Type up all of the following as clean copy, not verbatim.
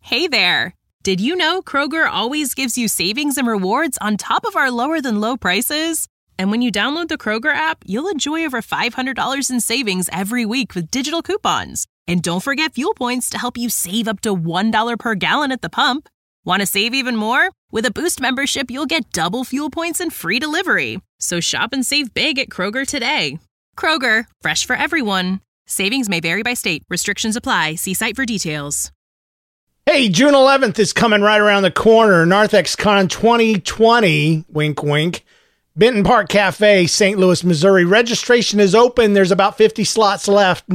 Hey there! Did you know Kroger always gives you savings and rewards on top of our lower-than-low prices? And when you download the Kroger app, you'll enjoy over $500 in savings every week with digital coupons. And don't forget fuel points to help you save up to $1 per gallon at the pump. Want to save even more? With a Boost membership, you'll get double fuel points and free delivery. So shop and save big at Kroger today. Kroger, fresh for everyone. Savings may vary by state. Restrictions apply. See site for details. Hey, June 11th is coming right around the corner. NarthexCon 2020, wink, wink. Benton Park Cafe, St. Louis, Missouri. Registration is open. There's about 50 slots left.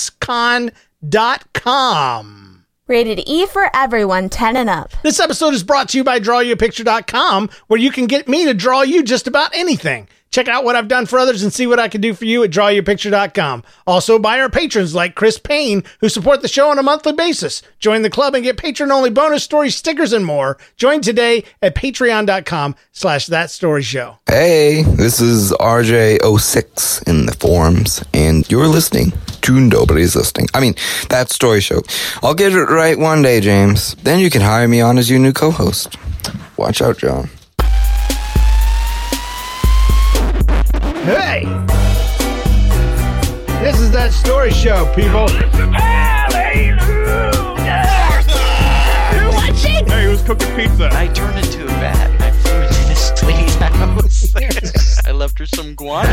NarthexCon.com. Rated E for everyone, 10 and up. This episode is brought to you by DrawYouAPicture.com, where you can get me to draw you just about anything. Check out what I've done for others and see what I can do for you at DrawYouAPicture.com. Also, by our patrons like Chris Payne, who support the show on a monthly basis. Join the club and get patron-only bonus stories, stickers, and more. Join today at Patreon.com/ThatStoryShow. Hey, this is RJ06 in the forums, and you're listening to Nobody's Listening. I mean, That Story Show. I'll get it right one day, James. Then you can hire me on as your new co-host. Watch out, John. Hey! This is That Story Show, people. Hallelujah! You're watching? Hey, who's cooking pizza? I turned into a bat and I flew into this lady's house. I left her some guano.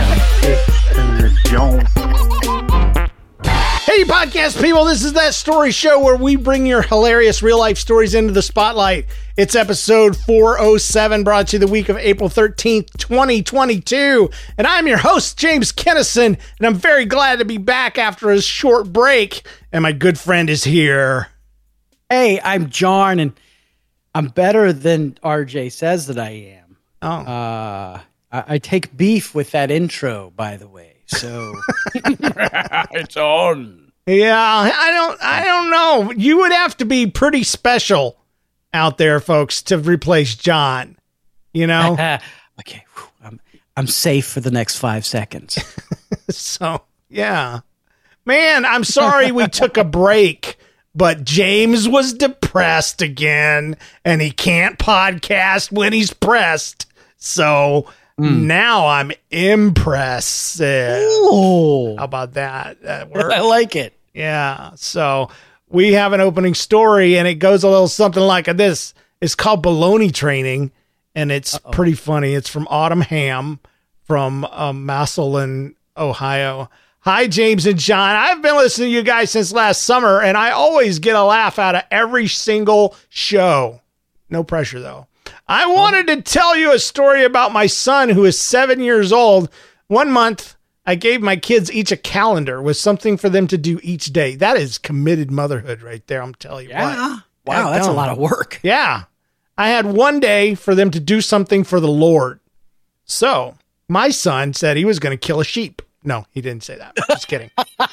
Hey, podcast people, this is That Story Show, where we bring your hilarious real-life stories into the spotlight. It's episode 407, brought to you the week of April 13th, 2022. And I'm your host, James Kennison, and I'm very glad to be back after a short break. And my good friend is here. Hey, I'm John, and I'm better than RJ says that I am. Oh. I take beef with that intro, by the way. So It's on. Yeah, I don't know. You would have to be pretty special out there, folks, to replace John. You know? okay, I'm safe for the next 5 seconds. So, yeah. Man, I'm sorry we took a break, but James was depressed again, and he can't podcast when he's pressed. So now I'm impressive. Ooh. How about that? That worked. I like it. Yeah. So we have an opening story, and it goes a little something like this. It's called Baloney Training, and it's pretty funny. It's from Autumn Ham from Massillon, Ohio. Hi, James and John. I've been listening to you guys since last summer, and I always get a laugh out of every single show. No pressure, though. I wanted to tell you a story about my son, who is 7 years old. 1 month, I gave my kids each a calendar with something for them to do each day. That is committed motherhood right there, I'm telling you. Yeah. What. Wow, that's a lot of work. Yeah. I had one day for them to do something for the Lord. So my son said he was going to kill a sheep. No, he didn't say that. Just kidding.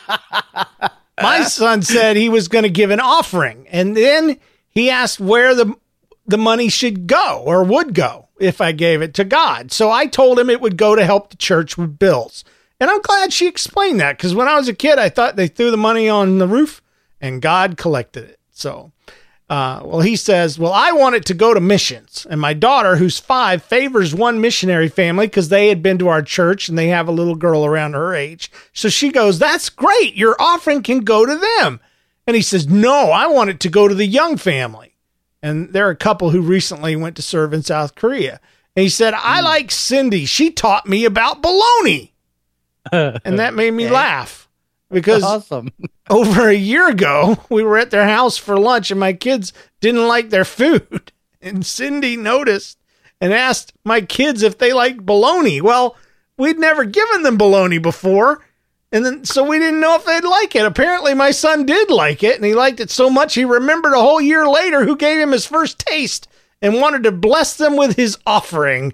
My son said he was going to give an offering. And then he asked where the money should go or would go if I gave it to God. So I told him it would go to help the church with bills. And I'm glad she explained that, because when I was a kid, I thought they threw the money on the roof and God collected it. So, he says, I want it to go to missions. And my daughter, who's 5, favors one missionary family because they had been to our church and they have a little girl around her age. So she goes, that's great. Your offering can go to them. And he says, no, I want it to go to the Young family. And they're a couple who recently went to serve in South Korea. And he said, I like Cindy. She taught me about baloney. And that made me laugh, because awesome. Over a year ago, we were at their house for lunch and my kids didn't like their food. And Cindy noticed and asked my kids if they liked bologna. Well, we'd never given them bologna before. And then, so we didn't know if they'd like it. Apparently my son did like it, and he liked it so much he remembered a whole year later who gave him his first taste and wanted to bless them with his offering.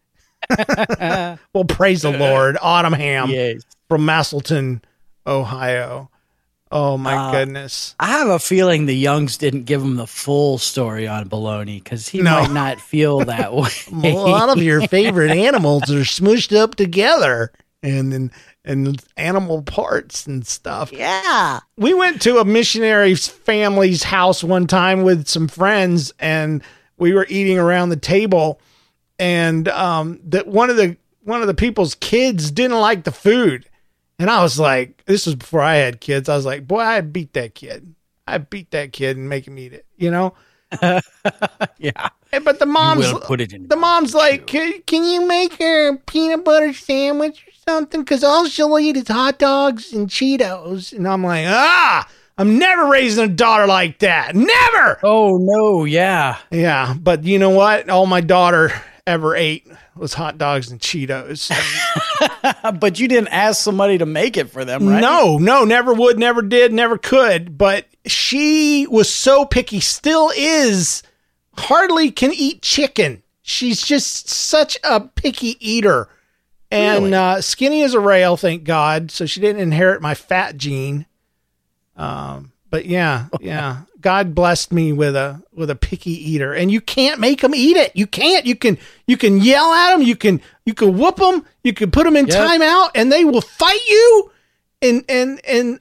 Well, praise the Lord. Autumn Ham from Massillon, Ohio. Oh my goodness. I have a feeling the Youngs didn't give him the full story on baloney, because he might not feel that way. A lot of your favorite animals are smooshed up together. And then and animal parts and stuff. Yeah. We went to a missionary family's house one time with some friends, and we were eating around the table, and that one of the people's kids didn't like the food. And I was like, this was before I had kids. I was like, boy, I'd beat that kid. I'd beat that kid and make him eat it, you know? Yeah. But the mom's, put it in the mom's like, can you make her a peanut butter sandwich or something? Because all she'll eat is hot dogs and Cheetos. And I'm like, I'm never raising a daughter like that. Never. Oh, no. Yeah. Yeah. But you know what? All my daughter ever ate was hot dogs and Cheetos. But you didn't ask somebody to make it for them, right? No, never would, never did, never could. But she was so picky, still is, hardly can eat chicken. She's just such a picky eater. And skinny as a rail, thank God. So she didn't inherit my fat gene. But yeah. God blessed me with a picky eater, and you can't make them eat it. You can't. You can yell at them. You can whoop them. You can put them in timeout, and they will fight you. And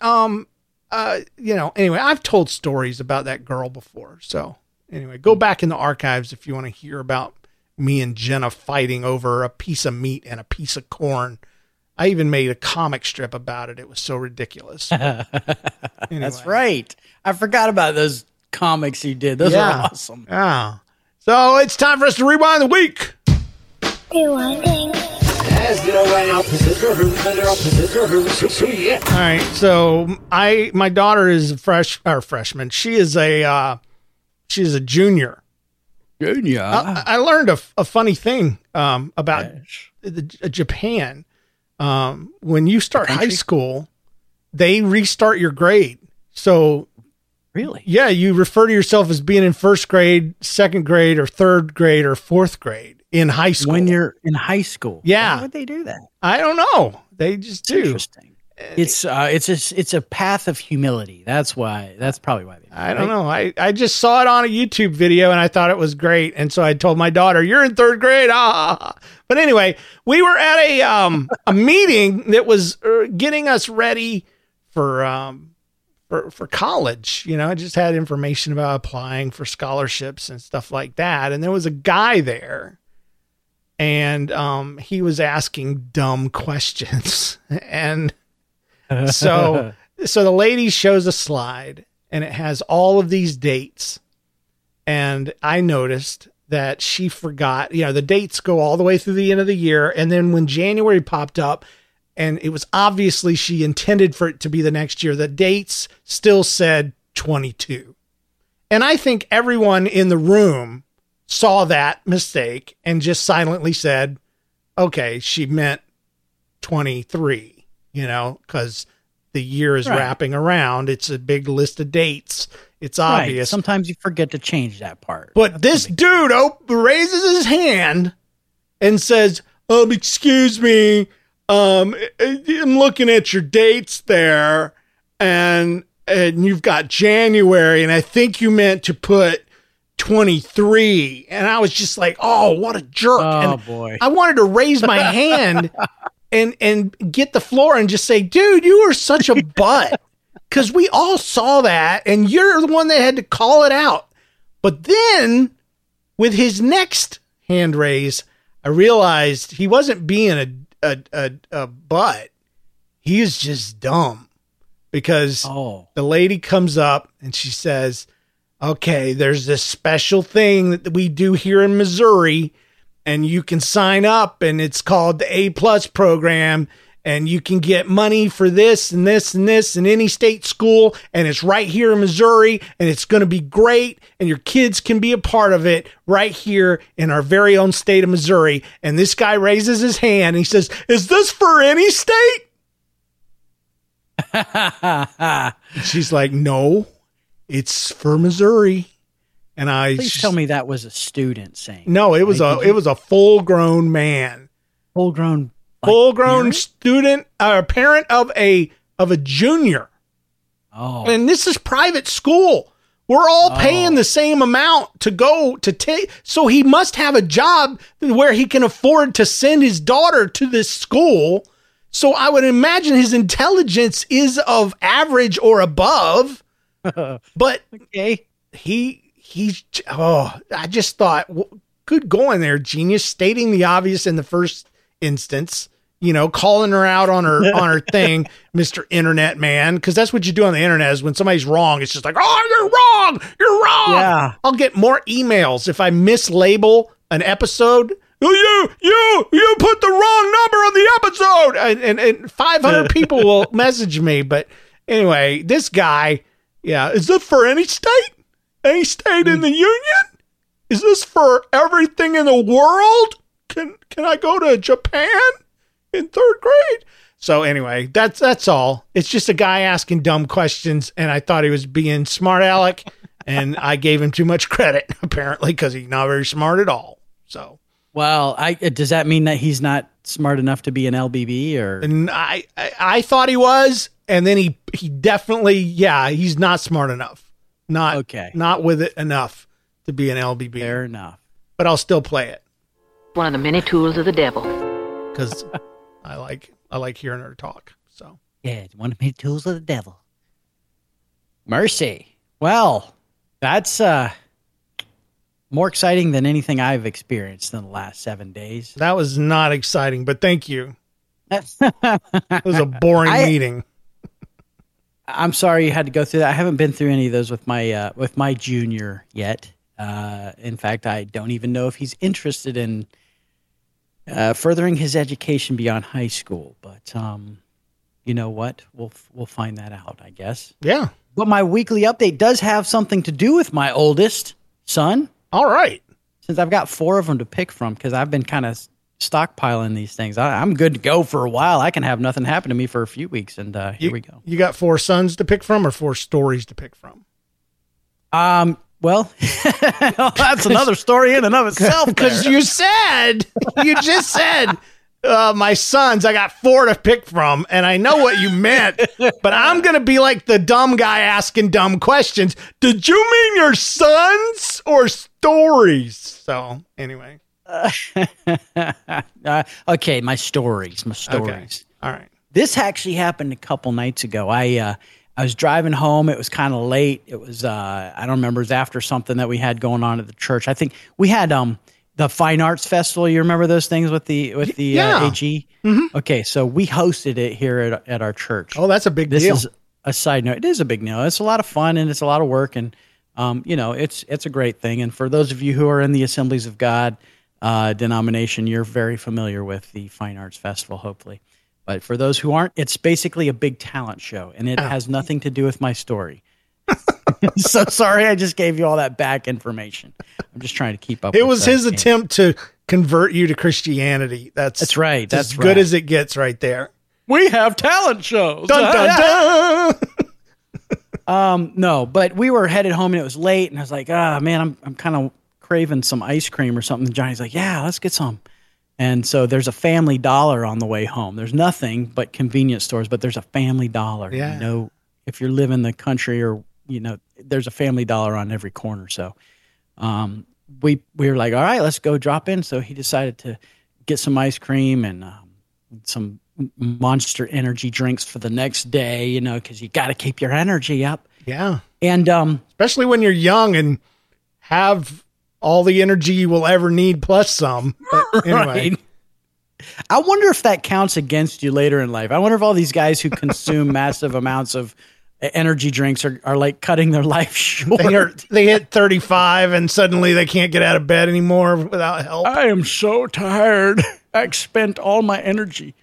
anyway, I've told stories about that girl before. So anyway, go back in the archives if you want to hear about me and Jenna fighting over a piece of meat and a piece of corn. I even made a comic strip about it. It was so ridiculous. Anyway. That's right. I forgot about those comics you did. Those are awesome. Yeah. So it's time for us to rewind the week. Rewinding. All right. So my daughter is a freshman. She is a junior. Junior. I learned a funny thing about Japan. When you start high school, they restart your grade. So really? Yeah, you refer to yourself as being in first grade, second grade, or third grade, or fourth grade in high school. When you're in high school. Yeah. Why would they do that? I don't know. They just do. Interesting. It's a path of humility. That's probably why they do it. I don't know. I just saw it on a YouTube video and I thought it was great. And so I told my daughter, you're in third grade. But anyway, we were at a meeting that was getting us ready for college. You know, I just had information about applying for scholarships and stuff like that. And there was a guy there, and he was asking dumb questions. And so the lady shows a slide, and it has all of these dates. And I noticed that she forgot, the dates go all the way through the end of the year. And then when January popped up, and it was obviously she intended for it to be the next year, the dates still said 22. And I think everyone in the room saw that mistake and just silently said, okay, she meant 23, because the year is wrapping around. It's a big list of dates. It's obvious. Right. Sometimes you forget to change that part. But this dude raises his hand and says, excuse me, I'm looking at your dates there, and you've got January, and I think you meant to put 23. And I was just like, oh, what a jerk. Oh, boy. I wanted to raise my hand and get the floor and just say, dude, you are such a butt. Because we all saw that, and you're the one that had to call it out. But then, with his next hand raise, I realized he wasn't being a butt. He is just dumb. Because the lady comes up and she says, okay, there's this special thing that we do here in Missouri, and you can sign up, and it's called the A+ program. And you can get money for this and this and this in any state school. And it's right here in Missouri. And it's going to be great. And your kids can be a part of it right here in our very own state of Missouri. And this guy raises his hand and he says, is this for any state? She's like, no, it's for Missouri. And Please tell me that was a student saying. No, it was a full grown man. Full grown student, parent of a junior. Oh, and this is private school. We're all paying the same amount to go to take. So he must have a job where he can afford to send his daughter to this school So I would imagine his intelligence is of average or above. But Okay. I just thought, good going there, genius, stating the obvious in the first instance, calling her out on her thing, Mr. Internet Man, because that's what you do on the internet is when somebody's wrong, it's just like, oh, you're wrong. Yeah. I'll get more emails if I mislabel an episode. You put the wrong number on the episode, and 500 people will message me. But anyway, this guy, is this for any state? Any state in the union? Is this for everything in the world? Can I go to Japan in 3rd grade? So anyway, that's all. It's just a guy asking dumb questions, and I thought he was being smart aleck, and I gave him too much credit apparently because he's not very smart at all. So. Well, does that mean that he's not smart enough to be an LBB or? And I thought he was, and then he definitely, he's not smart enough. Not with it enough to be an LBB. Fair enough. But I'll still play it. One of the many tools of the devil. Because I like hearing her talk. So yeah, it's one of the many tools of the devil. Mercy. Well, that's more exciting than anything I've experienced in the last 7 days. That was not exciting, but thank you. It was a boring meeting. I'm sorry you had to go through that. I haven't been through any of those with my junior yet. In fact, I don't even know if he's interested in furthering his education beyond high school. But you know what? We'll find that out, I guess. Yeah. But my weekly update does have something to do with my oldest son. All right. Since I've got 4 of them to pick from, because I've been kind of stockpiling these things. I'm good to go for a while. I can have nothing happen to me for a few weeks, and here we go. You got 4 sons to pick from, or 4 stories to pick from? Well, that's another story in and of itself. Because you just said, my sons, I got 4 to pick from, and I know what you meant, but I'm going to be like the dumb guy asking dumb questions. Did you mean your sons or stories? So anyway. Okay, my stories. Okay. All right. This actually happened a couple nights ago. I was driving home. It was kind of late. It was I don't remember. It was after something that we had going on at the church. I think we had the Fine Arts Festival. You remember those things with the AG? Mm-hmm. Okay, so we hosted it here at our church. Oh, that's a big deal. This is a side note. It is a big deal. It's a lot of fun and it's a lot of work, and it's a great thing. And for those of you who are in the Assemblies of God denomination, you're very familiar with the Fine Arts Festival, hopefully. But for those who aren't, it's basically a big talent show, and it has nothing to do with my story. So sorry, I just gave you all that back information. I'm just trying to keep up. It was his attempt to convert you to Christianity. That's right. That's as good as it gets right there. We have talent shows. Dun, dun, dun. No, but we were headed home, and it was late, and I was like, man, I'm kind of craving some ice cream or something. And Johnny's like, yeah, let's get some. And so there's a Family Dollar on the way home. There's nothing but convenience stores, but there's a Family Dollar. Yeah. If you live in the country or, there's a Family Dollar on every corner. So we were like, all right, let's go drop in. So he decided to get some ice cream and some Monster energy drinks for the next day, because you got to keep your energy up. Yeah. And especially when you're young and have all the energy you will ever need plus some. But anyway. Right. I wonder if that counts against you later in life. I wonder if all these guys who consume massive amounts of energy drinks are like cutting their life short. They hit 35 and suddenly they can't get out of bed anymore without help. I am so tired. I spent all my energy.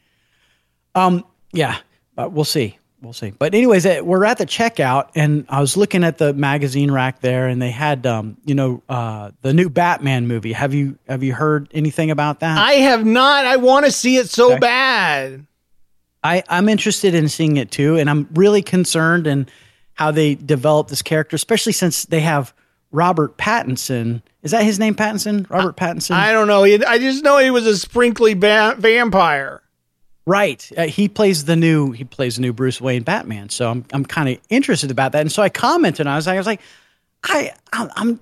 Yeah, we'll see. We'll see. But anyways, we're at the checkout, and I was looking at the magazine rack there, and they had, the new Batman movie. Have you heard anything about that? I have not. I want to see it so bad. I'm interested in seeing it too, and I'm really concerned in how they develop this character, especially since they have Robert Pattinson. Is that his name, Pattinson? Robert Pattinson? I don't know. I just know he was a sprinkly vampire. Right. He plays the new Bruce Wayne Batman. So I'm kind of interested about that. And so I commented, and I was like, I'm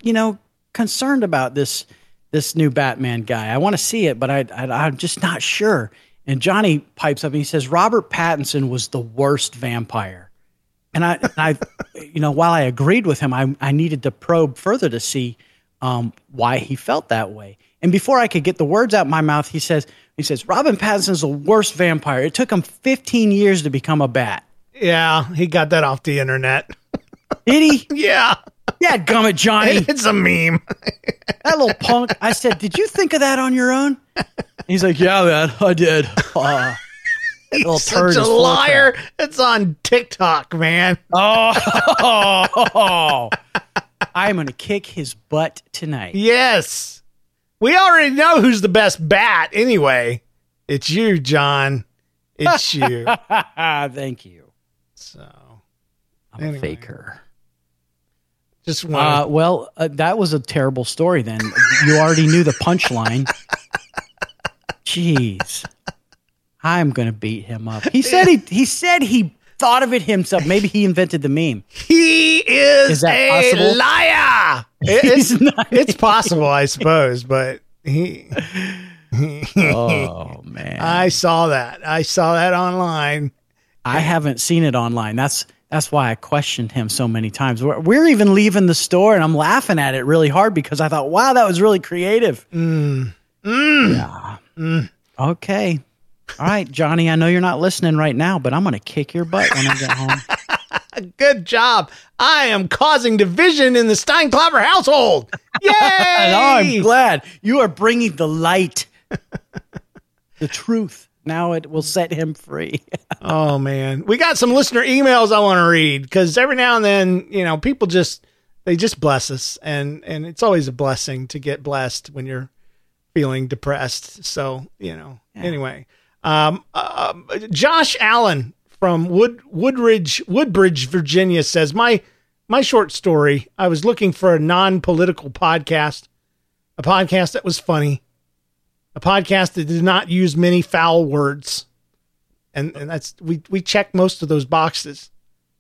concerned about this new Batman guy. I want to see it, but I'm just not sure. And Johnny pipes up and he says, Robert Pattinson was the worst vampire. And I while I agreed with him, I needed to probe further to see why he felt that way. And before I could get the words out of my mouth, he says, Robert Pattinson's the worst vampire. It took him 15 years to become a bat. Yeah, he got that off the internet. Did he? Yeah. Yeah, gummit, Johnny. It's a meme. That little punk. I said, did you think of that on your own? He's like, yeah, man, I did. He's such a liar. It's on TikTok, man. Oh, I'm going to kick his butt tonight. Yes. We already know who's the best bat anyway. It's you, John. It's you. Thank you. So, I'm a faker. Just want. That was a terrible story. Then you already knew the punchline. Jeez, I'm gonna beat him up. He said he thought of it himself. Maybe he invented the meme. He is that a possible? liar. It's possible, I suppose, but he. Oh man, I saw that online. I haven't seen it online. That's why I questioned him so many times. We're even leaving the store, and I'm laughing at it really hard because I thought, wow, that was really creative. Yeah. Okay. All right, Johnny, I know you're not listening right now, but I'm going to kick your butt when I get home. Good job. I am causing division in the Steinklopper household. Yay! I'm glad you are bringing the light, the truth. Now it will set him free. Oh, man. We got some listener emails I want to read because every now and then, people they just bless us. And it's always a blessing to get blessed when you're feeling depressed. So, anyway. Josh Allen from Woodbridge, Virginia says, my short story, I was looking for a non-political podcast, a podcast that was funny, a podcast that did not use many foul words. And that's, we checked most of those boxes.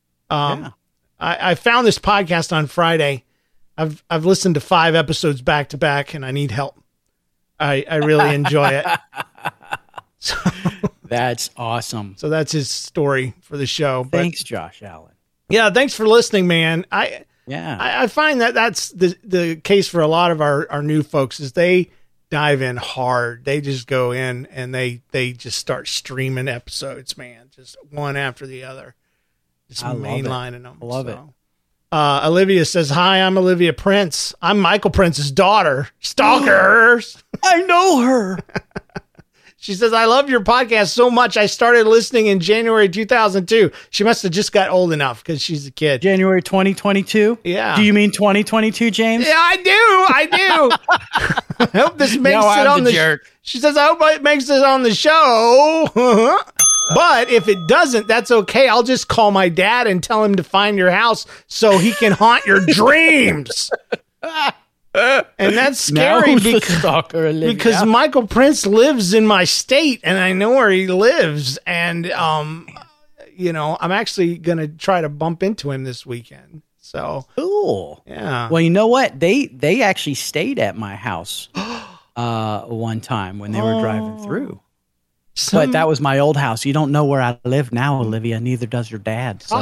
I found this podcast on Friday. I've listened to 5 episodes back to back and I need help. I really enjoy it. So that's awesome. So that's his story for the show. Thanks, Josh Allen. Yeah, thanks for listening, man. I find that that's the case for a lot of our new folks is they dive in hard. They just go in and they just start streaming episodes, man, just one after the other. Just mainlining them. I love it. Olivia says, hi, I'm Olivia Prince. I'm Michael Prince's daughter. Stalkers. I know her. She says, I love your podcast so much. I started listening in January 2002. She must have just got old enough because she's a kid. January 2022? Yeah. Do you mean 2022, James? Yeah, I do. I hope this makes it on the show. She says, I hope it makes it on the show. But if it doesn't, that's okay. I'll just call my dad and tell him to find your house so he can haunt your dreams. And that's scary because Michael Prince lives in my state and I know where he lives. And, I'm actually going to try to bump into him this weekend. So cool. Yeah. Well, you know what? They actually stayed at my house one time when they were driving through. But that was my old house. You don't know where I live now, Olivia. Neither does your dad. So,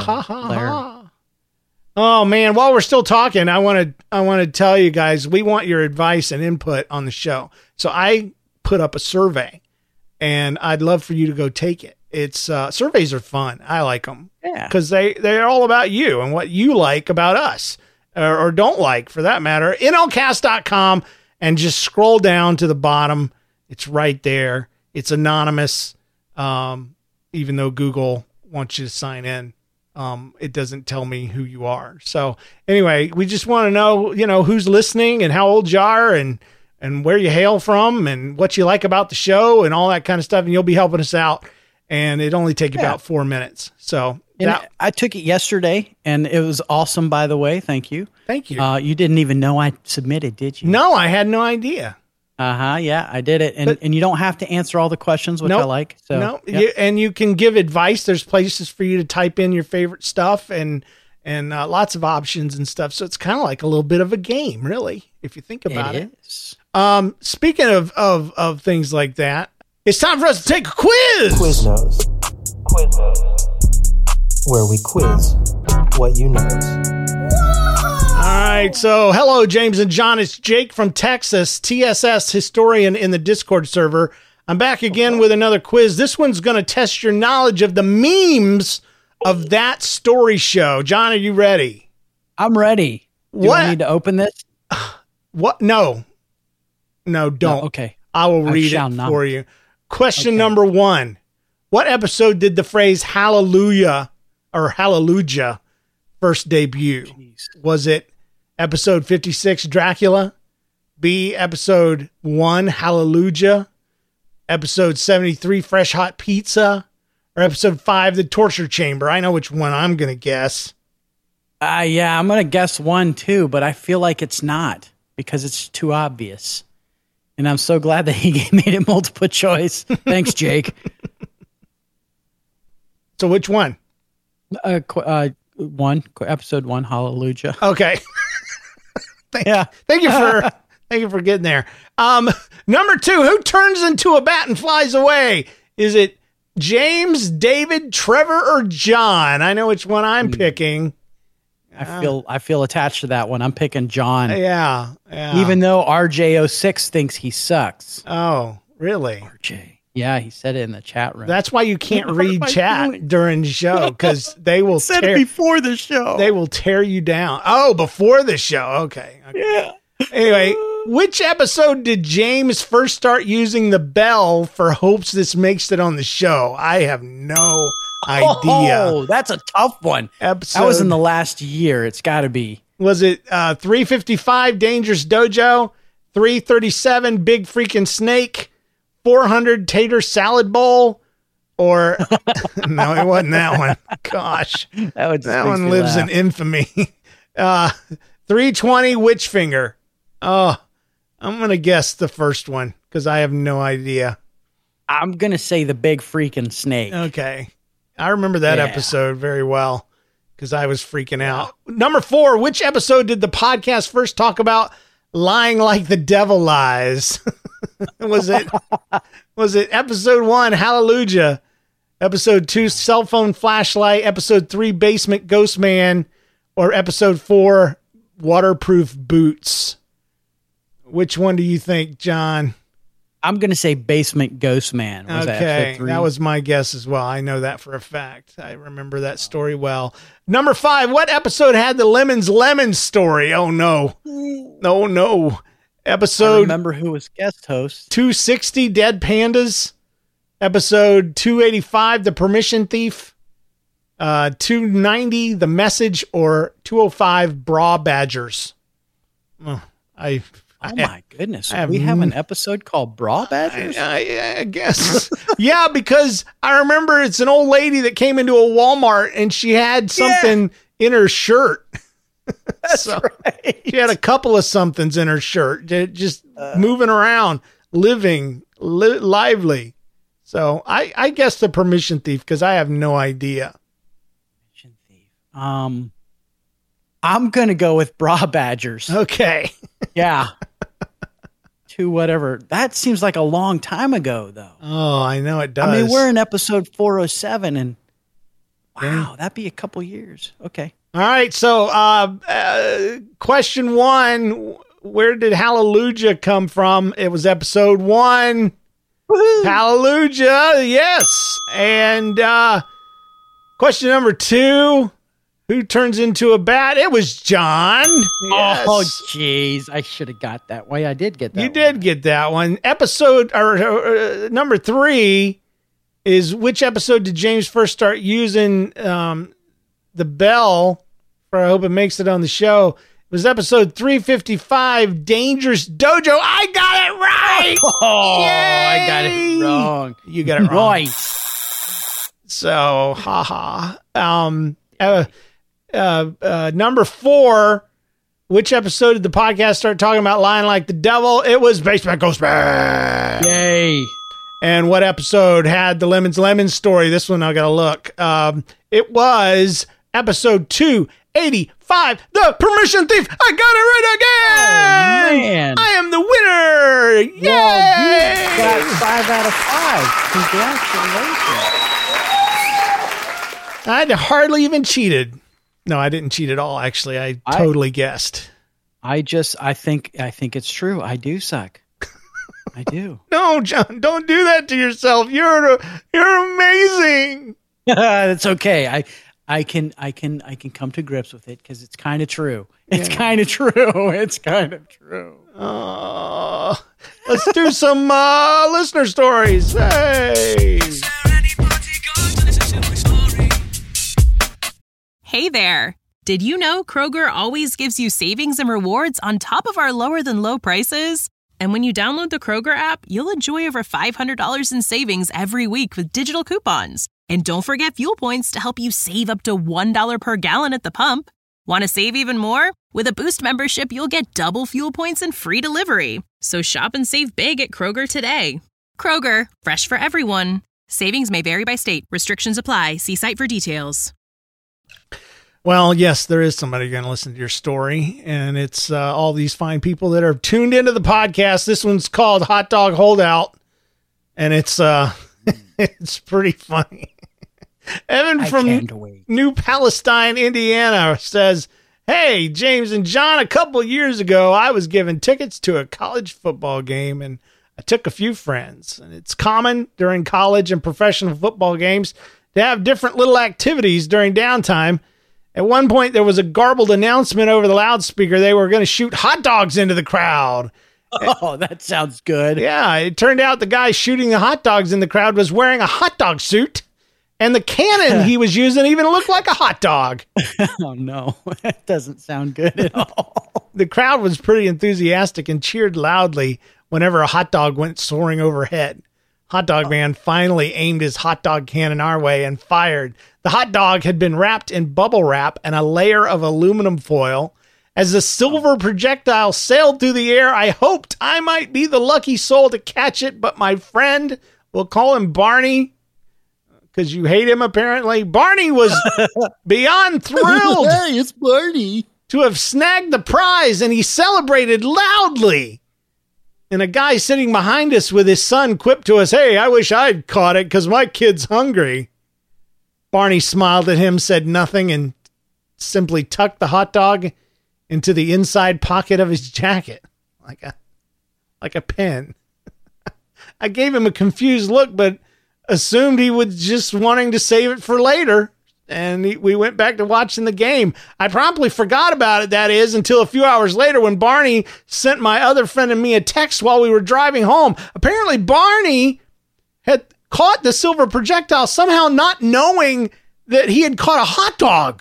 oh man! While we're still talking, I want to tell you guys we want your advice and input on the show. So I put up a survey, and I'd love for you to go take it. It's surveys are fun. I like them because they're all about you and what you like about us or don't like for that matter. NLCast.com and just scroll down to the bottom. It's right there. It's anonymous, even though Google wants you to sign in. It doesn't tell me who you are. So anyway, we just want to know, who's listening and how old you are and where you hail from and what you like about the show and all that kind of stuff. And you'll be helping us out. And it only take about 4 minutes. So I took it yesterday and it was awesome, by the way. Thank you. Thank you. You didn't even know I submitted, did you? No, I had no idea. Yeah, I did it. And you don't have to answer all the questions, which I like. So, and you can give advice. There's places for you to type in your favorite stuff and lots of options and stuff. So it's kind of like a little bit of a game, really, if you think about it. Is. Speaking of things like that, It's time for us to take a quiz. Quiznos. Where we quiz what you knows. All right, so hello, James and John. It's Jake from Texas, TSS historian in the Discord server. I'm back again with another quiz. This one's going to test your knowledge of the memes of that story show. John, are you ready? I'm ready. Do I need to open this? What? No, don't. No, okay. I will read it for you. Question number 1. What episode did the phrase hallelujah or hallelujah first debut? Jeez. Was it episode 56, Dracula? B, episode 1, Hallelujah? Episode 73, Fresh Hot Pizza? Or episode 5, The Torture Chamber? I know which one I'm going to guess. Yeah, I'm going to guess 1 too, but I feel like it's not because it's too obvious. And I'm so glad that he made it multiple choice. Thanks, Jake. So which one? Episode 1, Hallelujah. Okay. Thank you for getting there. Number 2, who turns into a bat and flies away? Is it James, David, Trevor, or John? I know which one I'm picking. I feel attached to that one. I'm picking John. Yeah. Even though RJ06 thinks he sucks. Oh, really? RJ. Yeah, he said it in the chat room. That's why you can't read chat during the show, because they will said it before the show. They will tear you down. Oh, before the show. Okay. Yeah. Anyway, which episode did James first start using the bell for hopes this makes it on the show? I have no idea. Oh, that's a tough one. That was in the last year. It's got to be. Was it 355 Dangerous Dojo, 337 Big Freaking Snake, 400 Tater Salad Bowl, or no, it wasn't that one. Gosh, that one lives in infamy. 320 Witch Finger. Oh, I'm gonna guess the first one because I have no idea. I'm gonna say the Big Freaking Snake. Okay. I remember that episode very well because I was freaking out. Number 4, which episode did the podcast first talk about lying like the devil lies? Was it episode 1, Hallelujah, episode 2, Cell Phone Flashlight, episode 3, Basement Ghost Man, or episode 4, Waterproof Boots? Which one do you think, John? I'm going to say Basement Ghost Man. Okay, that was my guess as well. I know that for a fact. I remember that story well. Number 5, what episode had the Lemon story? Oh, no. No. Episode... I remember who was guest host. 260, Dead Pandas. Episode 285, The Permission Thief. 290, The Message. Or 205, Bra Badgers. Oh my goodness. We have an episode called Bra Badgers? I guess. Yeah, because I remember it's an old lady that came into a Walmart and she had something in her shirt. That's right. She had a couple of somethings in her shirt, just moving around, lively. So I guess the Permission Thief because I have no idea. Permission Thief. I'm going to go with Bra Badgers. Okay. Yeah. To whatever. That seems like a long time ago, though. Oh, I know it does. I mean, we're in episode 407, and wow, that'd be a couple years. Okay. All right. So, question 1, where did Hallelujah come from? It was episode 1. Woo-hoo. Hallelujah. Yes. And question number 2. Who turns into a bat? It was John. Yes. Oh, jeez. I should have got that way. I did get that You did get that one. Episode, or number 3 is which episode did James first start using the bell for I hope it makes it on the show? It was episode 355, Dangerous Dojo. I got it right! Oh, Yay! I got it wrong. You got it wrong. Right. So, haha. Number 4, which episode did the podcast start talking about lying like the devil? It was Basement Ghost Man. Yay. And what episode had the Lemon story? This one I gotta look. It was episode 285, The Permission Thief. I got it right again. Oh, man. I am the winner. Yay! Well, you got 5 out of 5. Congratulations. I hardly even cheated. No, I didn't cheat at all. Actually, I totally guessed. I think it's true. I do suck. I do. No, John, don't do that to yourself. You're amazing. It's okay. I can come to grips with it because it's kind of true. It's kind of true. It's kind of true. Let's do some listener stories. Hey. Hey there. Did you know Kroger always gives you savings and rewards on top of our lower than low prices? And when you download the Kroger app, you'll enjoy over $500 in savings every week with digital coupons. And don't forget fuel points to help you save up to $1 per gallon at the pump. Want to save even more? With a Boost membership, you'll get double fuel points and free delivery. So shop and save big at Kroger today. Kroger, fresh for everyone. Savings may vary by state. Restrictions apply. See site for details. Well, yes, there is somebody going to listen to your story, and it's all these fine people that are tuned into the podcast. This one's called Hot Dog Holdout, and it's it's pretty funny. Evan from New Palestine, Indiana says, "Hey, James and John, a couple years ago, I was given tickets to a college football game, and I took a few friends. And it's common during college and professional football games to have different little activities during downtime. At one point, there was a garbled announcement over the loudspeaker. They were going to shoot hot dogs into the crowd." Oh, that sounds good. Yeah, it turned out the guy shooting the hot dogs in the crowd was wearing a hot dog suit, and the cannon he was using even looked like a hot dog. Oh, no. That doesn't sound good at all. The crowd was pretty enthusiastic and cheered loudly whenever a hot dog went soaring overhead. Hot Dog Man finally aimed his hot dog cannon our way and fired. The hot dog had been wrapped in bubble wrap and a layer of aluminum foil. As the silver projectile sailed through the air, I hoped I might be the lucky soul to catch it, but my friend, we'll call him Barney, because you hate him apparently. Barney was beyond thrilled. Hey, it's Barney. To have snagged the prize, and he celebrated loudly. And a guy sitting behind us with his son quipped to us, "Hey, I wish I'd caught it because my kid's hungry." Barney smiled at him, said nothing, and simply tucked the hot dog into the inside pocket of his jacket like a pen. I gave him a confused look, but assumed he was just wanting to save it for later. And we went back to watching the game. I promptly forgot about it, that is, until a few hours later when Barney sent my other friend and me a text while we were driving home. Apparently, Barney had caught the silver projectile, somehow not knowing that he had caught a hot dog.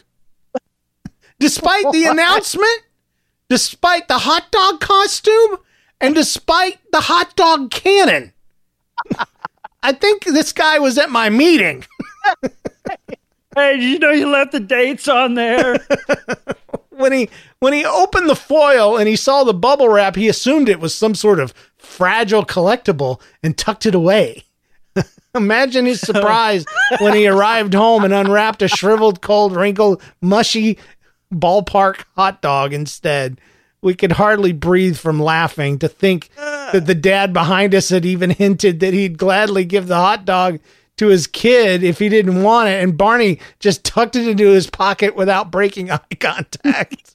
Despite the announcement, despite the hot dog costume, and despite the hot dog cannon. I think this guy was at my meeting. Hey, did you know you left the dates on there? When he opened the foil and he saw the bubble wrap, he assumed it was some sort of fragile collectible and tucked it away. Imagine his surprise when he arrived home and unwrapped a shriveled, cold, wrinkled, mushy ballpark hot dog instead. We could hardly breathe from laughing to think that the dad behind us had even hinted that he'd gladly give the hot dog to his kid if he didn't want it, and Barney just tucked it into his pocket without breaking eye contact.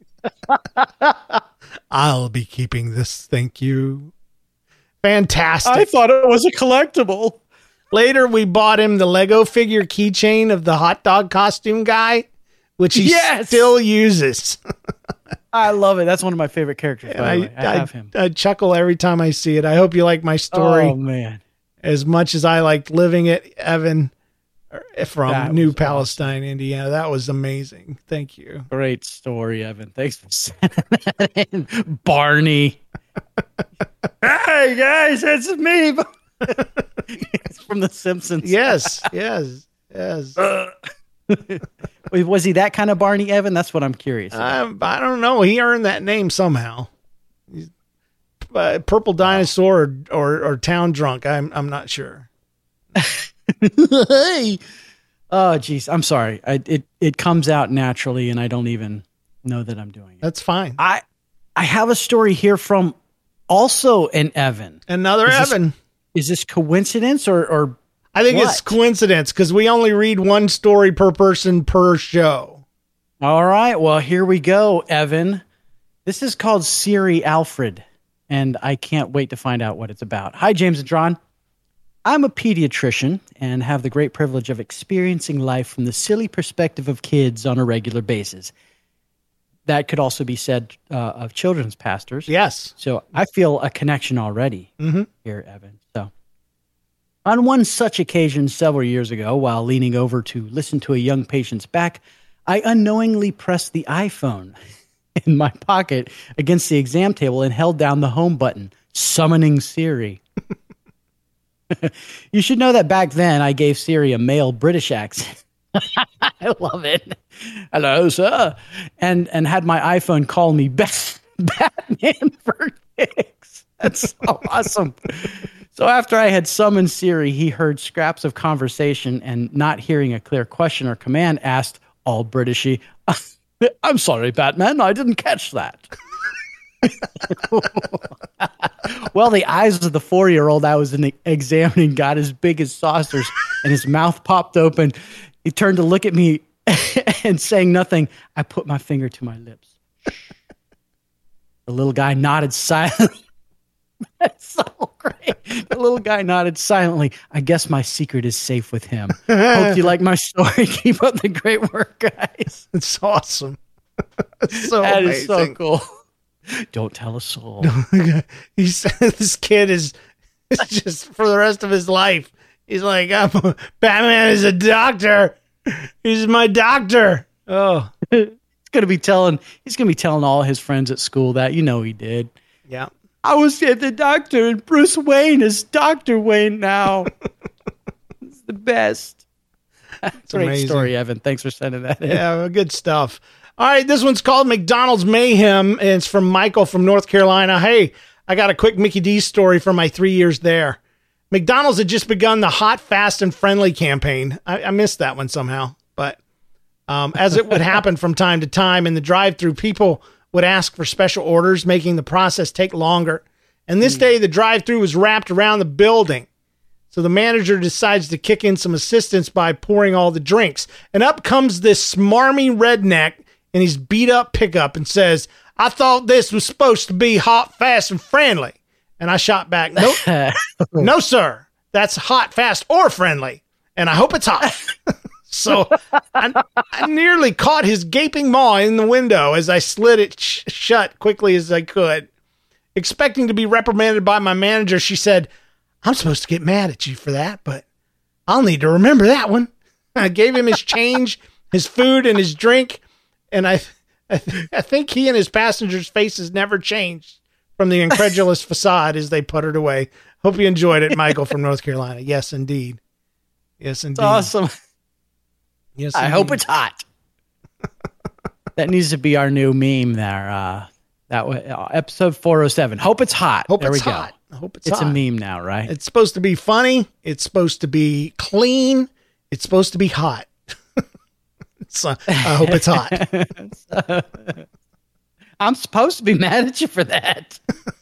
I'll be keeping this, thank you. Fantastic. I thought it was a collectible. Later, we bought him the Lego figure keychain of the hot dog costume guy, which he still uses. I love it. That's one of my favorite characters, by the way. I have him. I chuckle every time I see it. I hope you like my story. Oh, man. As much as I liked living it, Evan from New Palestine, Indiana. That was amazing. Thank you. Great story, Evan. Thanks for sending that in. Barney. Hey, guys, it's me. It's from The Simpsons. Yes. Was he that kind of Barney, Evan? That's what I'm curious about. I don't know. He earned that name somehow. Purple Dinosaur or Town Drunk. I'm not sure. Hey. Oh, geez. I'm sorry. It comes out naturally, and I don't even know that I'm doing it. That's fine. I have a story here from also an Evan. Another Evan. Is this coincidence or I think what? it's coincidence because we only read one story per person per show. All right. Well, here we go, Evan. This is called Siri Alfred, and I can't wait to find out what it's about. Hi, James and John. I'm a pediatrician and have the great privilege of experiencing life from the silly perspective of kids on a regular basis. That could also be said of children's pastors. Yes. So I feel a connection already here, Evan. So on one such occasion several years ago, while leaning over to listen to a young patient's back, I unknowingly pressed the iPhone in my pocket against the exam table and held down the home button, summoning Siri. You should know that back then I gave Siri a male British accent. I love it. Hello, sir. And had my iPhone call me Batman for kicks. That's so awesome. So after I had summoned Siri, he heard scraps of conversation and, not hearing a clear question or command, asked, all Britishy, I'm sorry, Batman, I didn't catch that. Well, the eyes of the 4-year-old I was examining got as big as saucers, and his mouth popped open. He turned to look at me and, saying nothing, I put my finger to my lips. The little guy nodded silently. That's so great. The little guy nodded silently. I guess my secret is safe with him. Hope you like my story. Keep up the great work, guys. It's awesome. It's so That amazing. is so cool. Don't tell a soul. He said this kid is just for the rest of his life. He's like, Batman is a doctor. He's my doctor. Oh, He's gonna be telling all his friends at school that he did. yeah. I was at the doctor, and Bruce Wayne is Dr. Wayne now. It's the best. Great amazing. story, Evan. Thanks for sending that in. Yeah, good stuff. All right, this one's called McDonald's Mayhem, and it's from Michael from North Carolina. Hey, I got a quick Mickey D story from my 3 years there. McDonald's had just begun the Hot, Fast, and Friendly campaign. I missed that one somehow, but as it would happen from time to time in the drive-thru, people would ask for special orders, making the process take longer. And this day, the drive-thru was wrapped around the building. So the manager decides to kick in some assistance by pouring all the drinks. And up comes this smarmy redneck in his beat-up pickup and says, I thought this was supposed to be hot, fast, and friendly. And I shot back, nope, no, sir. That's hot, fast, or friendly. And I hope it's hot. So I nearly caught his gaping maw in the window as I slid it shut quickly as I could. Expecting to be reprimanded by my manager, she said, I'm supposed to get mad at you for that, but I'll need to remember that one. I gave him his change, his food, and his drink, and I think he and his passengers' faces never changed from the incredulous facade as they puttered away. Hope you enjoyed it, Michael from North Carolina. Yes, indeed. Yes, indeed. It's awesome. Yes, I hope it's hot. That needs to be our new meme there. That way, episode 407. Hope it's hot. Hope there it's we go. hot. I hope it's It's hot. a meme now, right? It's supposed to be funny. It's supposed to be clean. It's supposed to be hot. So, I hope it's hot. I'm supposed to be mad at you for that.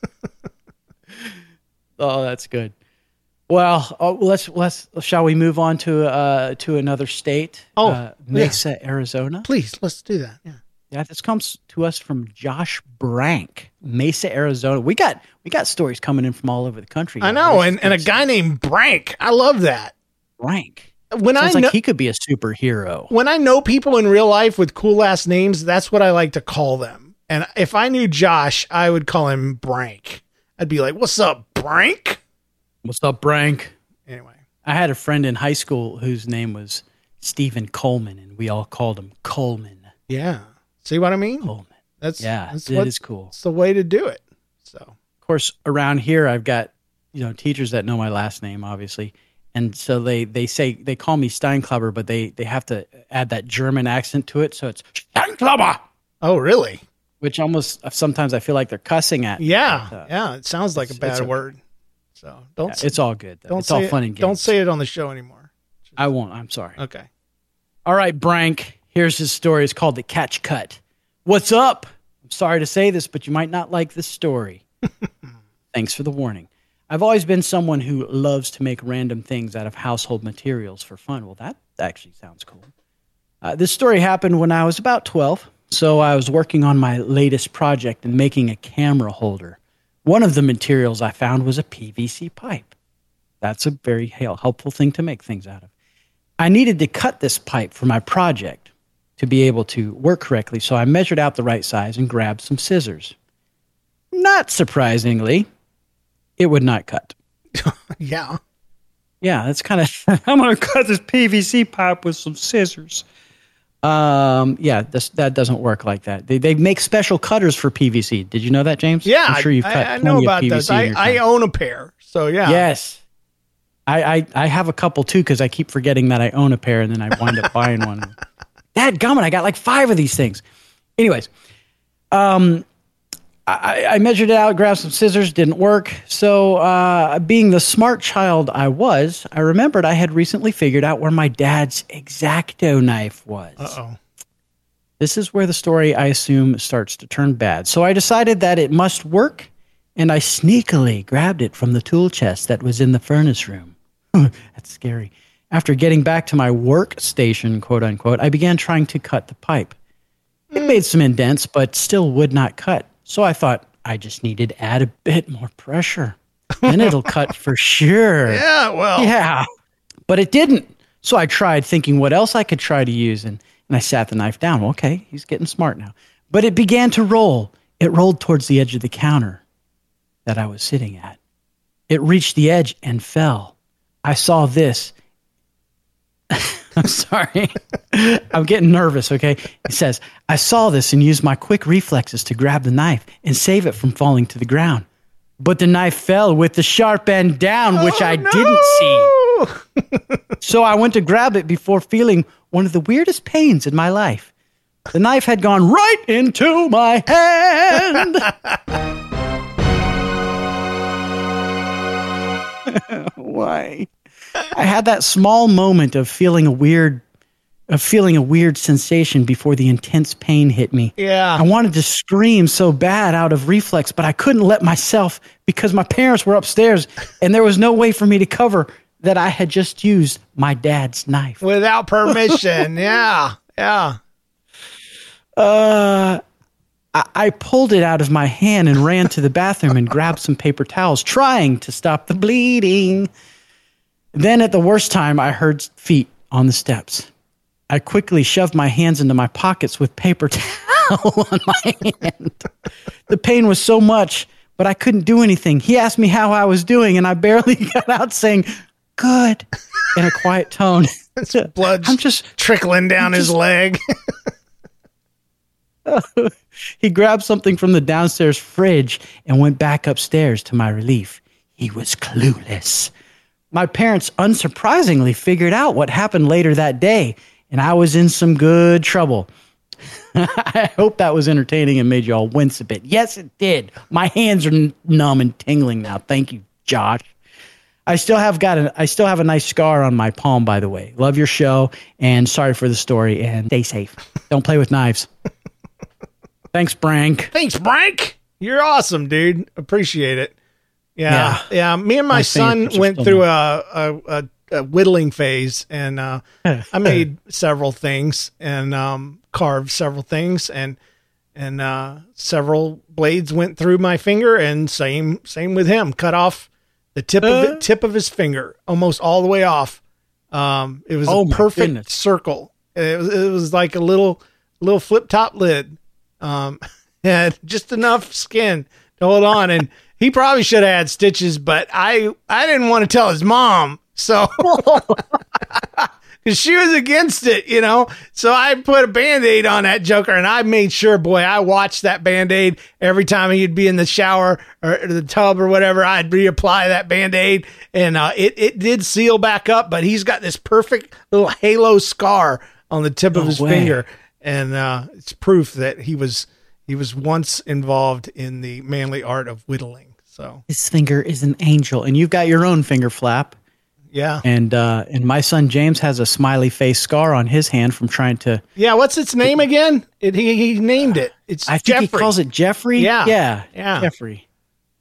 Oh, that's good. Well, let's shall we move on to another state? Mesa, Arizona. Please, let's do that. Yeah. Yeah, this comes to us from Josh Brank, Mesa, Arizona. We got stories coming in from all over the country. I know, and a guy named Brank. I love that. Brank. When Sounds I know, like he could be a superhero. when I know people in real life with cool last names, that's what I like to call them. And if I knew Josh, I would call him Brank. I'd be like, "What's up, Brank?" What's up, Brank? Anyway, I had a friend in high school whose name was Stephen Coleman, and we all called him Coleman. yeah. See what I mean? Coleman. That's It is cool. It's the way to do it. So, Of course, around here, I've got teachers that know my last name, obviously, and so they call me Steinklubber, but they have to add that German accent to it, so it's Steinklubber. oh really? Which almost sometimes I feel like they're cussing at. Yeah, But, yeah. It sounds like a it's bad a- word. So don't. it's all good. Though. Don't It's say all it, fun and games. Don't say it on the show anymore. I won't. I'm sorry. Okay. All right, Brank. Here's his story. It's called The Catch Cut. What's up? I'm sorry to say this, but you might not like this story. Thanks for the warning. I've always been someone who loves to make random things out of household materials for fun. Well, that actually sounds cool. This story happened when I was about 12. So I was working on my latest project and making a camera holder. One of the materials I found was a PVC pipe. That's a very helpful thing to make things out of. I needed to cut this pipe for my project to be able to work correctly, so I measured out the right size and grabbed some scissors. Not surprisingly, it would not cut. Yeah. Yeah, that's kind of, I'm going to cut this PVC pipe with some scissors. That doesn't work like that. They make special cutters for PVC. Did you know that, James? Yeah, I'm sure you've cut I know about those. I own a pair, so yeah. Yes. I have a couple too because I keep forgetting that I own a pair and then I wind up buying one. Dadgummit, I got like 5 of these things. Anyways, I measured it out, grabbed some scissors, didn't work. So being the smart child I was, I remembered I had recently figured out where my dad's X-Acto knife was. Uh-oh. This is where the story, I assume, starts to turn bad. So I decided that it must work, and I sneakily grabbed it from the tool chest that was in the furnace room. That's scary. After getting back to my workstation, quote unquote, I began trying to cut the pipe. It made some indents, but still would not cut. So I thought I just needed to add a bit more pressure. Then it'll cut for sure. Yeah, well. Yeah. But it didn't. So I tried thinking what else I could try to use, and I sat the knife down. Well, okay, he's getting smart now. But it began to roll. It rolled towards the edge of the counter that I was sitting at. It reached the edge and fell. I saw this. I'm sorry. I'm getting nervous, okay? He says, I saw this and used my quick reflexes to grab the knife and save it from falling to the ground. But the knife fell with the sharp end down, which I didn't see. So I went to grab it before feeling one of the weirdest pains in my life. The knife had gone right into my hand. Why? I had that small moment of feeling a weird sensation before the intense pain hit me. Yeah. I wanted to scream so bad out of reflex, but I couldn't let myself because my parents were upstairs and there was no way for me to cover that I had just used my dad's knife. Without permission. Yeah. Yeah. I pulled it out of my hand and ran to the bathroom and grabbed some paper towels, trying to stop the bleeding. Then at the worst time, I heard feet on the steps. I quickly shoved my hands into my pockets with paper towel on my hand. The pain was so much, but I couldn't do anything. He asked me how I was doing, and I barely got out saying, good, in a quiet tone. Blood trickling down his leg. He grabbed something from the downstairs fridge and went back upstairs. To my relief, he was clueless. My parents, unsurprisingly, figured out what happened later that day, and I was in some good trouble. I hope that was entertaining and made you all wince a bit. Yes, it did. My hands are numb and tingling now. Thank you, Josh. I still have a nice scar on my palm, by the way. Love your show, and sorry for the story, and stay safe. Don't play with knives. Thanks, Brank. Thanks, Brank. You're awesome, dude. Appreciate it. Yeah. Me and my son went through a whittling phase, and I made several things and carved several things, and several blades went through my finger, and same with him. Cut off the tip of his finger, almost all the way off. It was a perfect circle. It was like a little flip top lid. Had just enough skin to hold on, and he probably should have had stitches, but I didn't want to tell his mom, so because she was against it, you know. So I put a Band-Aid on that joker, and I made sure, boy, I watched that Band-Aid every time he'd be in the shower or the tub or whatever. I'd reapply that Band-Aid, and it did seal back up, but he's got this perfect little halo scar on the tip of his finger. And it's proof that he was once involved in the manly art of whittling. So his finger is an angel, and you've got your own finger flap. Yeah. And my son James has a smiley face scar on his hand from trying to. Yeah. What's its name again? He named it. I think he calls it Jeffrey. Yeah. Jeffrey.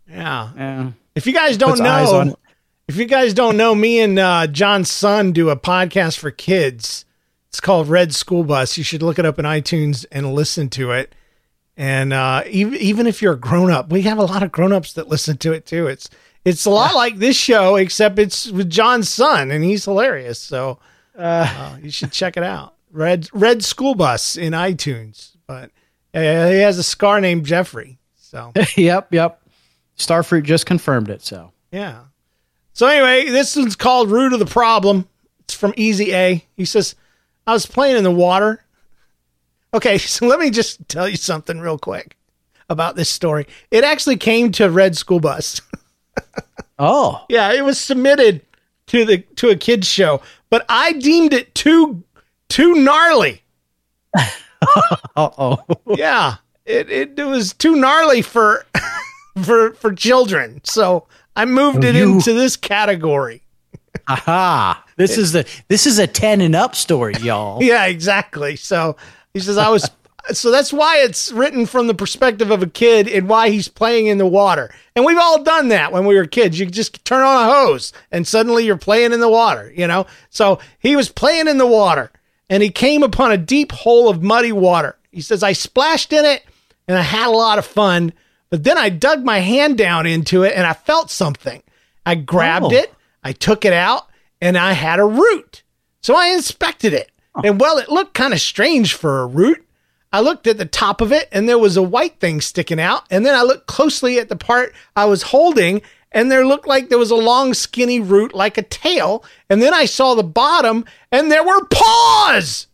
Yeah. If you guys don't Puts eyes on know, it. me and John's son do a podcast for kids. It's called Red School Bus. You should look it up in iTunes and listen to it. And even if you're a grown-up, we have a lot of grown-ups that listen to it too. It's a lot like this show, except it's with John's son, and he's hilarious. So you should check it out. Red School Bus in iTunes. But he has a scar named Jeffrey. So Yep. Starfruit just confirmed it. So yeah. So anyway, this one's called Root of the Problem. It's from Easy A. He says, I was playing in the water. Okay, so let me just tell you something real quick about this story. It actually came to Red School Bus. Oh. Yeah, it was submitted to a kids show, but I deemed it too gnarly. Uh-oh. Yeah, it was too gnarly for for children. So I moved it into this category. Aha. This is a 10 and up story, y'all. Yeah, exactly. So he says so that's why it's written from the perspective of a kid and why he's playing in the water. And we've all done that when we were kids. You just turn on a hose and suddenly you're playing in the water, you know? So he was playing in the water and he came upon a deep hole of muddy water. He says, I splashed in it and I had a lot of fun, but then I dug my hand down into it and I felt something. I grabbed it, I took it out, and I had a root. So I inspected it. And well, it looked kind of strange for a root. I looked at the top of it and there was a white thing sticking out. And then I looked closely at the part I was holding and there looked like there was a long skinny root like a tail. And then I saw the bottom and there were paws.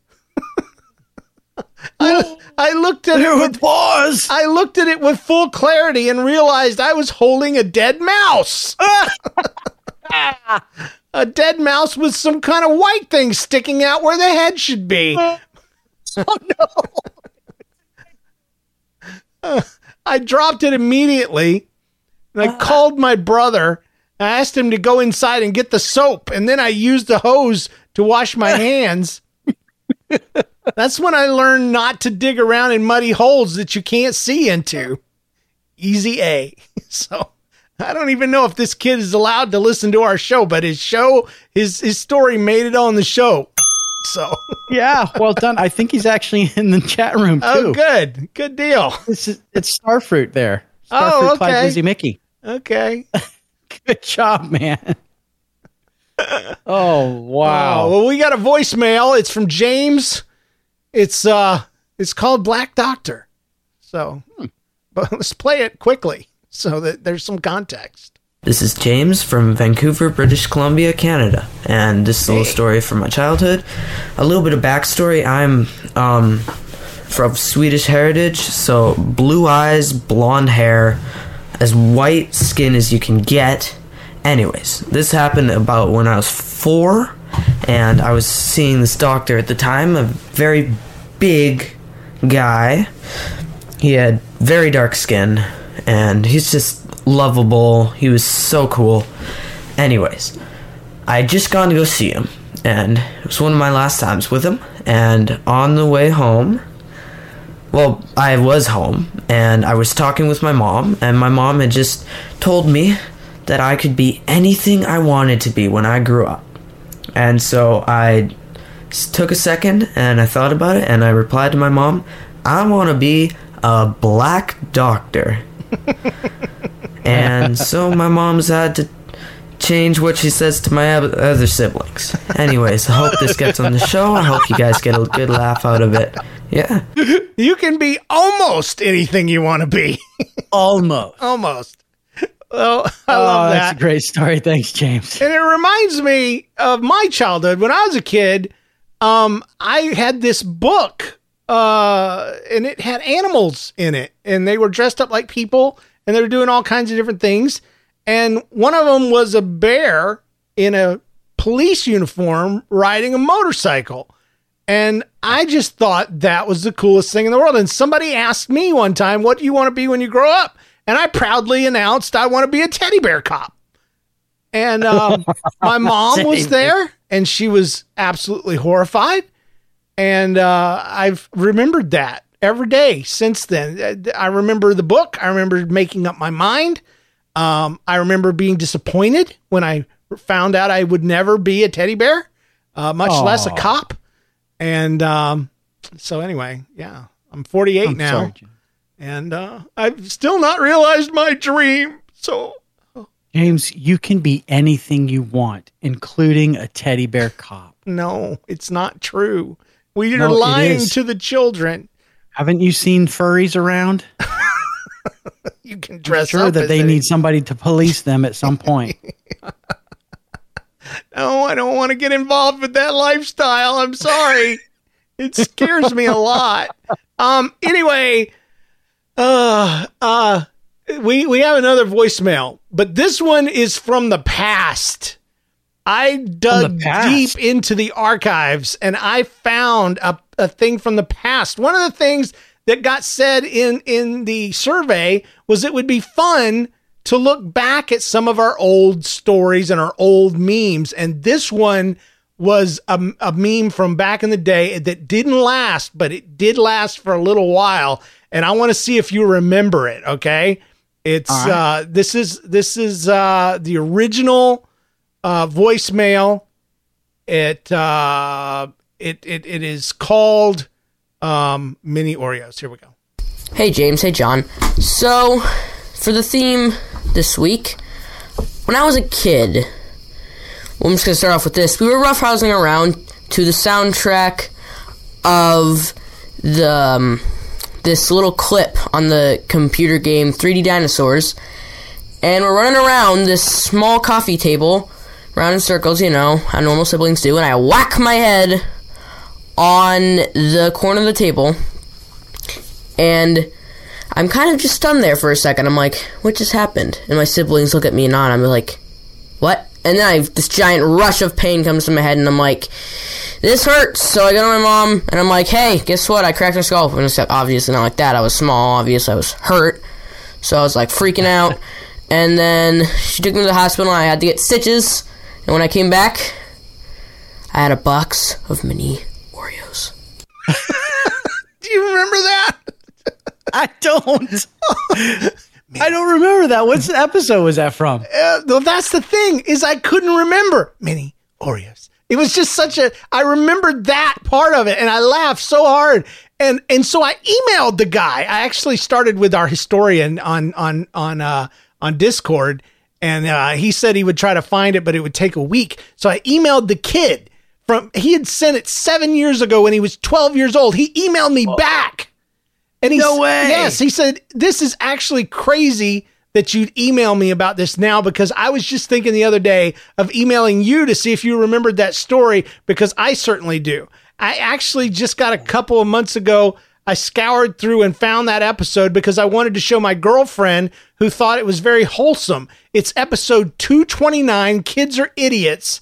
I looked at it with paws. I looked at it with full clarity and realized I was holding a dead mouse. A dead mouse with some kind of white thing sticking out where the head should be. Oh no. I dropped it immediately and I called my brother. I asked him to go inside and get the soap, and then I used the hose to wash my hands. That's when I learned not to dig around in muddy holes that you can't see into. Easy A. So I don't even know if this kid is allowed to listen to our show, but his story made it on the show. So yeah, well done. I think he's actually in the chat room too. Oh, good deal. It's Starfruit there. Starfruit Oh, okay. Clyde Lizzie Mickey. Okay. Good job, man. Oh wow. Well, we got a voicemail. It's from James. It's called Black Doctor. So, but let's play it quickly so that there's some context. This is James from Vancouver, British Columbia, Canada, and this is a little story from my childhood. A little bit of backstory. I'm from Swedish heritage, so blue eyes, blonde hair, as white skin as you can get. Anyways, this happened about when I was 4, and I was seeing this doctor at the time, a very big guy. He had very dark skin, and he's just lovable. He was so cool. Anyways, I had just gone to go see him, and it was one of my last times with him. And on the way home, well, I was home, and I was talking with my mom, and my mom had just told me that I could be anything I wanted to be when I grew up. And so I took a second, and I thought about it, and I replied to my mom, I want to be a black doctor. And so my mom's had to change what she says to my other siblings. Anyways, I hope this gets on the show. I hope you guys get a good laugh out of it. Yeah. You can be almost anything you want to be. Almost. Well, I love that. That's a great story. Thanks, James. And it reminds me of my childhood. When I was a kid, I had this book, and it had animals in it, and they were dressed up like people, and they were doing all kinds of different things. And one of them was a bear in a police uniform riding a motorcycle. And I just thought that was the coolest thing in the world. And somebody asked me one time, what do you want to be when you grow up? And I proudly announced I want to be a teddy bear cop. And my mom was there, and she was absolutely horrified. And I've remembered that every day since then. I remember the book. I remember making up my mind. I remember being disappointed when I found out I would never be a teddy bear, much less a cop. And so anyway, yeah, I'm 48 now. Sorry, and I've still not realized my dream. So, James, you can be anything you want, including a teddy bear cop. No, it's not true. We are lying to the children. Haven't you seen furries around? You can dress sure up that they need somebody to police them at some point. No, I don't want to get involved with that lifestyle. I'm sorry. It scares me a lot. Anyway, we have another voicemail, but this one is from the past. I dug deep into the archives and I found a thing from the past. One of the things that got said in the survey was it would be fun to look back at some of our old stories and our old memes. And this one was a meme from back in the day that didn't last, but it did last for a little while. And I want to see if you remember it. Okay. It's, right. This is the original, voicemail. It is called, Mini Oreos. Here we go. Hey, James. Hey, John. So for the theme this week, when I was a kid, well, I'm just going to start off with this. We were roughhousing around to the soundtrack of this little clip on the computer game 3D Dinosaurs, and we're running around this small coffee table, round in circles, you know, how normal siblings do, and I whack my head on the corner of the table, and I'm kind of just stunned there for a second. I'm like, what just happened? And my siblings look at me and nod. I'm like, what? And then this giant rush of pain comes to my head, and I'm like, this hurts. So I go to my mom, and I'm like, hey, guess what? I cracked my skull. And it's obviously not like that. I was small. Obviously, I was hurt. So I was, like, freaking out. And then she took me to the hospital, and I had to get stitches. And when I came back, I had a box of mini Oreos. Do you remember that? I don't. I don't remember that. What episode was that from? Well, that's the thing, is I couldn't remember Mini Oreos. It was just I remembered that part of it, and I laughed so hard. And so I emailed the guy. I actually started with our historian on Discord, and he said he would try to find it, but it would take a week. So I emailed the kid he had sent it 7 years ago when he was 12 years old. He emailed me back. And no way. Yes, he said, this is actually crazy that you'd email me about this now, because I was just thinking the other day of emailing you to see if you remembered that story, because I certainly do. I actually just got a couple of months ago, I scoured through and found that episode because I wanted to show my girlfriend, who thought it was very wholesome. It's episode 229, Kids Are Idiots,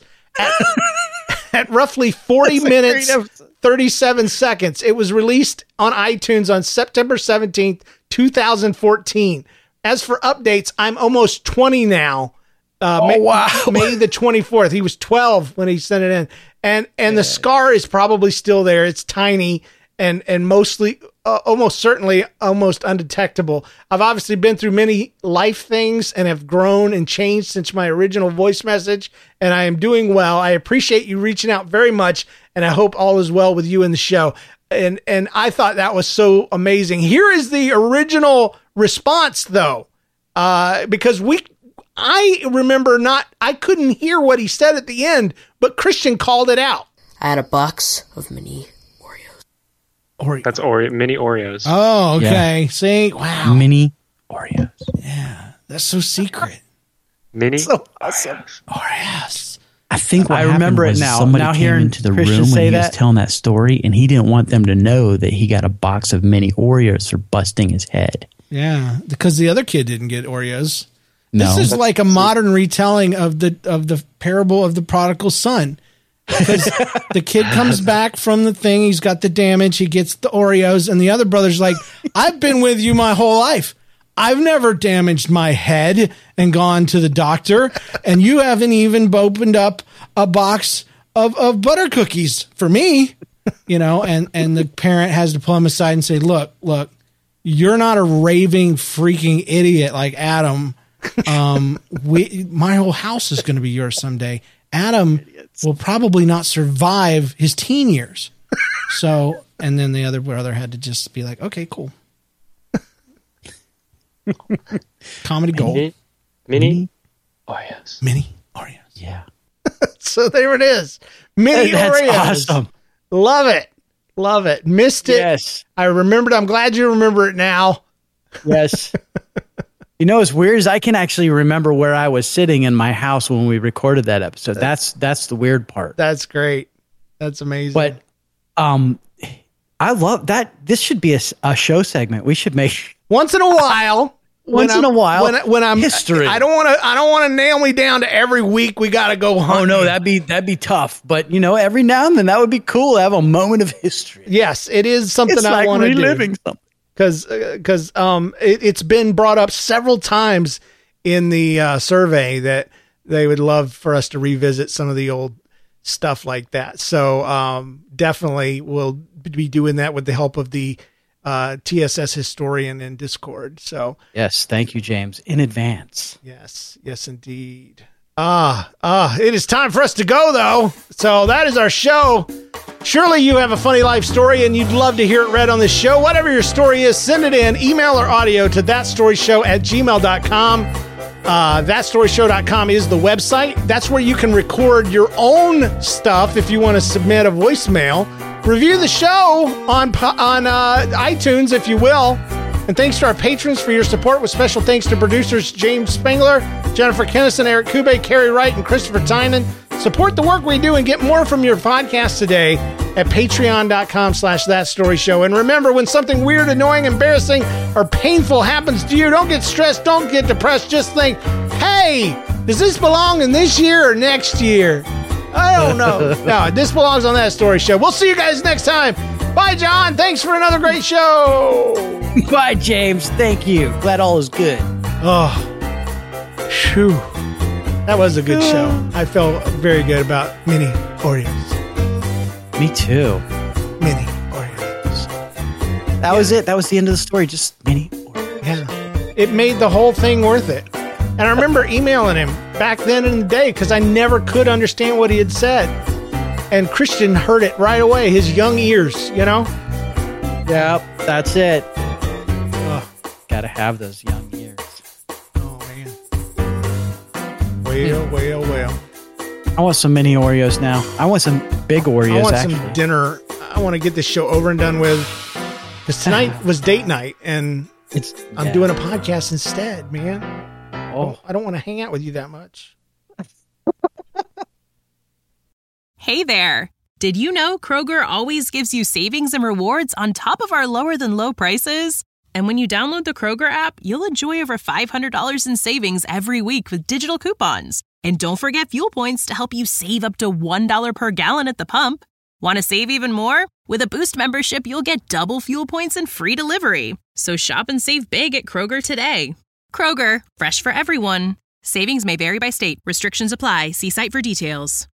at roughly 40 minutes, 37 seconds. It was released on iTunes on September 17th, 2014. As for updates, I'm almost 20 now. Wow. May the 24th. He was 12 when he sent it in. And the scar is probably still there. It's tiny and mostly, almost certainly, almost undetectable. I've obviously been through many life things and have grown and changed since my original voice message, and I am doing well. I appreciate you reaching out very much, and I hope all is well with you in the show. And I thought that was so amazing. Here is the original response, though, because I remember I couldn't hear what he said at the end, but Christian called it out. I had a box of mini Oreos. That's mini Oreos. Oh, okay. Yeah. See, wow. Mini Oreos. Yeah, that's so secret. Mini so awesome. Oreos. I think what I remember it now. Somebody came into the Christian room when he was telling that story, and he didn't want them to know that he got a box of mini Oreos for busting his head. Yeah, because the other kid didn't get Oreos. No. This is like a modern retelling of the parable of the prodigal son. Because the kid comes back from the thing, he's got the damage, he gets the Oreos, and the other brother's like, I've been with you my whole life. I've never damaged my head and gone to the doctor, and you haven't even opened up a box of butter cookies for me, you know, and the parent has to pull him aside and say, look, you're not a raving freaking idiot like Adam. My whole house is going to be yours someday. Adam will probably not survive his teen years. So, and then the other brother had to just be like, okay, cool. Comedy gold. Mini Oreos. Mini Oreos. Yeah. So there it is. Mini That's Oreos. awesome. Love it. Love it. Missed it. Yes. I remembered. I'm glad you remember it now. Yes. You know, as weird as I can actually remember where I was sitting in my house when we recorded that episode. That's the weird part. That's great. That's amazing. But I love that. This should be a show segment. We should make once in a while. When I'm history. I don't want to nail me down to every week we got to go hunting. Oh no, that'd be tough. But you know, every now and then that would be cool to have a moment of history. Yes, it is something it's I like want to do. reliving something. Because it's been brought up several times in the survey that they would love for us to revisit some of the old stuff like that. So definitely we'll be doing that with the help of the TSS historian in Discord. So yes, thank you, James, in advance. Yes, indeed. It is time for us to go though. So that is our show. Surely you have a funny life story and you'd love to hear it read on this show. Whatever your story is, send it in, email or audio to thatstoryshow@gmail.com. Thatstoryshow.com is the website. That's where you can record your own stuff if you want to submit a voicemail. Review the show on iTunes, if you will. And thanks to our patrons for your support, with special thanks to producers James Spengler, Jennifer Kennison, Eric Kube, Carrie Wright, and Christopher Tynan. Support the work we do and get more from your podcast today at patreon.com/thatstoryshow. And remember, when something weird, annoying, embarrassing, or painful happens to you, don't get stressed, don't get depressed. Just think, hey, does this belong in this year or next year? I don't know. No, this belongs on That Story Show. We'll see you guys next time. Bye, John. Thanks for another great show. Bye, James. Thank you. Glad all is good. Oh, phew. That was a good show. I felt very good about Mini Oreos. Me too. Mini Oreos. That was it. That was the end of the story. Just Mini Oreos. Yeah. It made the whole thing worth it. And I remember emailing him back then in the day because I never could understand what he had said. And Christian heard it right away, his young ears, you know? Yep, that's it. Gotta have those young ears. Oh, man. Well. I want some mini Oreos now. I want some big Oreos, I want actually. some dinner. I want to get this show over and done with. Because tonight was date night, and I'm doing a podcast instead, man. Oh, I don't want to hang out with you that much. Hey there. Did you know Kroger always gives you savings and rewards on top of our lower than low prices? And when you download the Kroger app, you'll enjoy over $500 in savings every week with digital coupons. And don't forget fuel points to help you save up to $1 per gallon at the pump. Want to save even more? With a Boost membership, you'll get double fuel points and free delivery. So shop and save big at Kroger today. Kroger, fresh for everyone. Savings may vary by state. Restrictions apply. See site for details.